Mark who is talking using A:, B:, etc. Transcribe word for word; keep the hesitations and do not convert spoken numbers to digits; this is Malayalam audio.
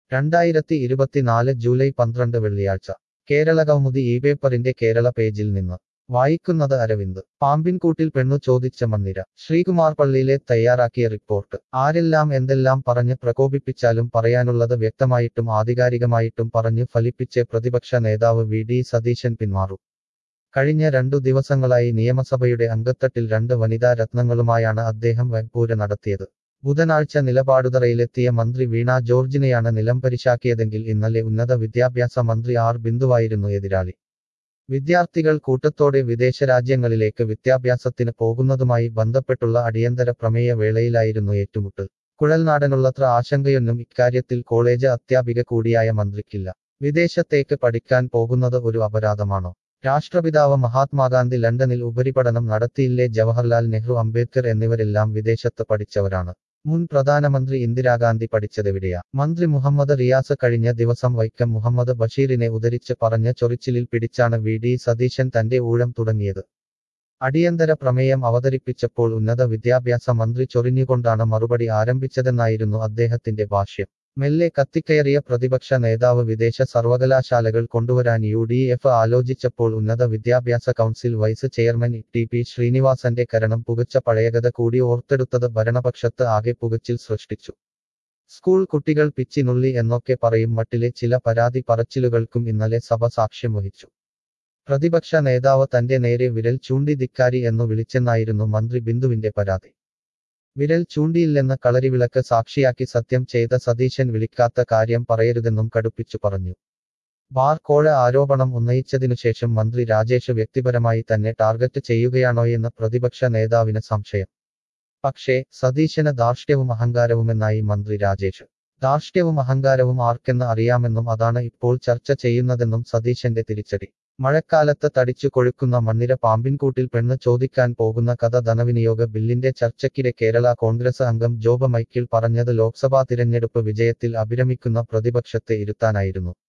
A: രണ്ടായിരത്തി ഇരുപത്തിനാല് ജൂലൈ പന്ത്രണ്ട് വെള്ളിയാഴ്ച കേരളകൗമുദി ഈ പേപ്പറിന്റെ കേരള പേജിൽ നിന്ന് വായിക്കുന്നത് അരവിന്ദ്. പാമ്പിൻകൂട്ടിൽ പെണ്ണു ചോദിച്ച മണ്ണിര. ശ്രീകുമാർ പള്ളിയിലെ തയ്യാറാക്കിയ റിപ്പോർട്ട്. ആരെല്ലാം എന്തെല്ലാം പറഞ്ഞ് പ്രകോപിപ്പിച്ചാലും പറയാനുള്ളത് വ്യക്തമായിട്ടും ആധികാരികമായിട്ടും പറഞ്ഞു ഫലിപ്പിച്ച് പ്രതിപക്ഷ നേതാവ് വി ഡി സതീശൻ പിന്മാറും. കഴിഞ്ഞ രണ്ടു ദിവസങ്ങളായി നിയമസഭയുടെ അങ്കത്തട്ടിൽ രണ്ട് വനിതാ രത്നങ്ങളുമായാണ് അദ്ദേഹം വൻപൂര നടത്തിയത്. ബുധനാഴ്ച നിലപാടുതറയിലെത്തിയ മന്ത്രി വീണ ജോർജിനെയാണ് നിലംപരിശാക്കിയതെങ്കിൽ ഇന്നലെ ഉന്നത വിദ്യാഭ്യാസ മന്ത്രി ആർ ബിന്ദുവായിരുന്നു എതിരാളി. വിദ്യാർത്ഥികൾ കൂട്ടത്തോടെ വിദേശരാജ്യങ്ങളിലേക്ക് വിദ്യാഭ്യാസത്തിന് പോകുന്നതുമായി ബന്ധപ്പെട്ടുള്ള അടിയന്തര പ്രമേയ വേളയിലായിരുന്നു ഏറ്റുമുട്ടൽ. കുഴൽനാടനുള്ളത്ര ആശങ്കയൊന്നും ഇക്കാര്യത്തിൽ കോളേജ് അധ്യാപിക കൂടിയായ മന്ത്രിക്കില്ല. വിദേശത്തേക്ക് പഠിക്കാൻ പോകുന്നത് ഒരു അപരാധമാണോ? രാഷ്ട്രപിതാവ് മഹാത്മാഗാന്ധി ലണ്ടനിൽ ഉപരിപഠനം നടത്തിയില്ലേ? ജവഹർലാൽ നെഹ്റു, അംബേദ്കർ എന്നിവരെല്ലാം വിദേശത്ത് പഠിച്ചവരാണ്. മുൻ പ്രധാനമന്ത്രി ഇന്ദിരാഗാന്ധി പഠിച്ചതെവിടെയാ? മന്ത്രി മുഹമ്മദ് റിയാസ് കഴിഞ്ഞ ദിവസം വൈക്കം മുഹമ്മദ് ബഷീറിനെ ഉദ്ധരിച്ച് പറഞ്ഞ ചൊറിച്ചിലിൽ പിടിച്ചാണ് വി ഡി സതീശൻ തന്റെ ഊഴം തുടങ്ങിയത്. അടിയന്തര പ്രമേയം അവതരിപ്പിച്ചപ്പോൾ ഉന്നത വിദ്യാഭ്യാസ മന്ത്രി ചൊറിഞ്ഞുകൊണ്ടാണ് മറുപടി ആരംഭിച്ചതെന്നായിരുന്നു അദ്ദേഹത്തിന്റെ ഭാഷ്യം. മെല്ലെ കത്തിക്കയറിയ പ്രതിപക്ഷ നേതാവ് വിദേശ സർവകലാശാലകൾ കൊണ്ടുവരാൻ യു ഡി എഫ് ആലോചിച്ചപ്പോൾ ഉന്നത വിദ്യാഭ്യാസ council vice chairman T P ശ്രീനിവാസന്റെ കരണം പുകച്ച പഴയകഥ കൂടി ഓർത്തെടുത്തത് ഭരണപക്ഷത്ത് ആകെ പുകച്ചിൽ സൃഷ്ടിച്ചു. സ്കൂൾ കുട്ടികൾ പിച്ചിനുള്ളി എന്നൊക്കെ പറയും മട്ടിലെ ചില പരാതി പറച്ചിലുകൾക്കും ഇന്നലെ സഭ സാക്ഷ്യം വഹിച്ചു. പ്രതിപക്ഷ നേതാവ് തന്റെ നേരെ വിരൽ ചൂണ്ടി ധിക്കാരി എന്നു വിളിച്ചെന്നായിരുന്നു മന്ത്രി ബിന്ദുവിന്റെ പരാതി. വിരൽ ചൂണ്ടിയില്ലെന്ന് കളരിവിളക്ക് സാക്ഷിയാക്കി സത്യം ചെയ്ത സതീശൻ വിളിക്കാത്ത കാര്യം പറയരുതെന്നും കടുപ്പിച്ചു പറഞ്ഞു. ബാർ കോഴ ആരോപണം ഉന്നയിച്ചതിനുശേഷം മന്ത്രി രാജേഷ് വ്യക്തിപരമായി തന്നെ ടാർഗറ്റ് ചെയ്യുകയാണോയെന്ന് പ്രതിപക്ഷ നേതാവിന് സംശയം. പക്ഷേ സതീശന് ധാർഷ്ട്യവും അഹങ്കാരവുമെന്നായി മന്ത്രി രാജേഷ്. ധാർഷ്ട്യവും അഹങ്കാരവും ആർക്കെന്ന് അറിയാമെന്നും അതാണ് ഇപ്പോൾ ചർച്ച ചെയ്യുന്നതെന്നും സതീശന്റെ തിരിച്ചടി. മഴക്കാലത്ത് തടിച്ചു കൊഴുക്കുന്ന മണ്ണിര പാമ്പിൻകൂട്ടിൽ പെണ്ണ് ചോദിക്കാൻ പോകുന്ന കഥ ധനവിനിയോഗ ബില്ലിന്റെ ചർച്ചയ്ക്കിടെ കേരള കോൺഗ്രസ് അംഗം ജോബ് മൈക്കിൾ പറഞ്ഞത് ലോക്സഭാ തിരഞ്ഞെടുപ്പ് വിജയത്തിൽ അഭിരമിക്കുന്ന പ്രതിപക്ഷത്തെ ഇരുത്താനായിരുന്നു.